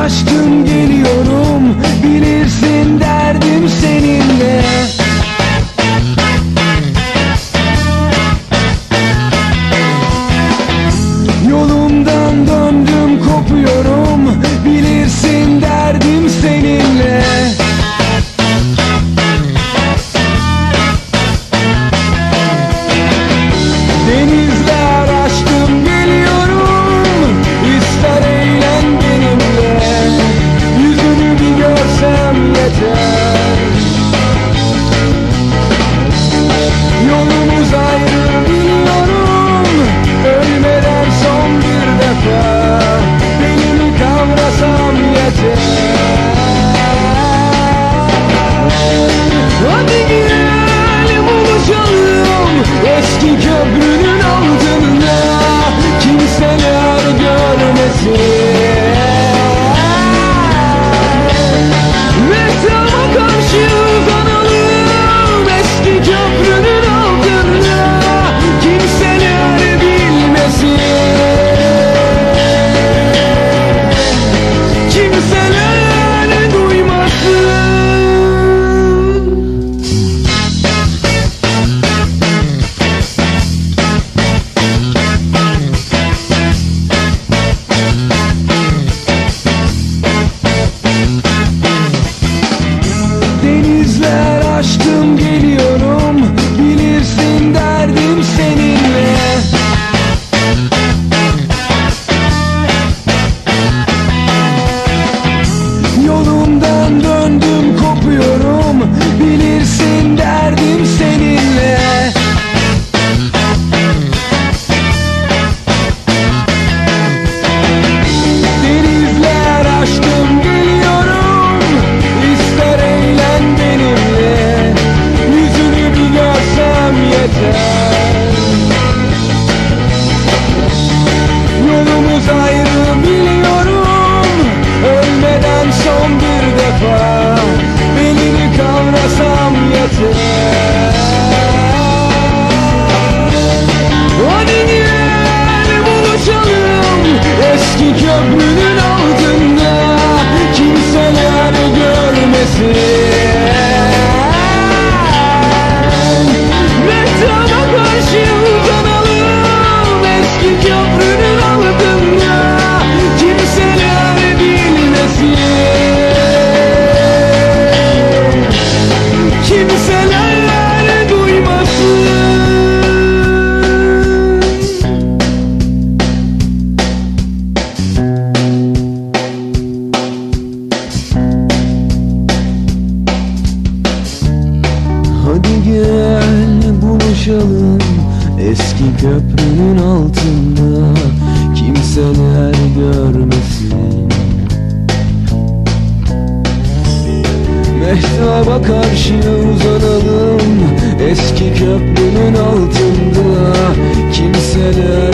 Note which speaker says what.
Speaker 1: aşkım geliyorum, bilirsin derdim seninle. Yolumdan döndüm kopuyorum, bilirsin derdim seninle. Denizler aşkım geliyorum, ister eğlen benimle. Yüzünü bir görsem yeter. Yolumuz ayrı biliyorum, ölmeden son bir defa beni kavrasam yeter. Hadi gel buluşalım eski köprünün altında, kimseler görmesin. Mehtaba karşı uzanalım eski köprünün altında, kimseler bilmesin. Kimseler duymasın. Denizler aşkım geliyorum, bilirsin derdim seninle. Yolumdan döndüm kopuyorum, bilirsin derdim seninle. Denizler aşkım geliyorum, ister eğlen benimle. Yüzünü bir görsem yeter. Yolumuz ayrı biliyorum, ölmeden son bir defa belini kavrasam yeter. Hadi gel buluşalım eski köprünün altında, kimseler görmesin. Mehtaba karşı uzanalım eski köprünün altında, kimseler bilmesin. Kimseler duymasın. Hadi gel buluşalım eski köprünün altında, kimseler görmesin. Mehtaba karşı uzanalım eski köprünün altında, kimseler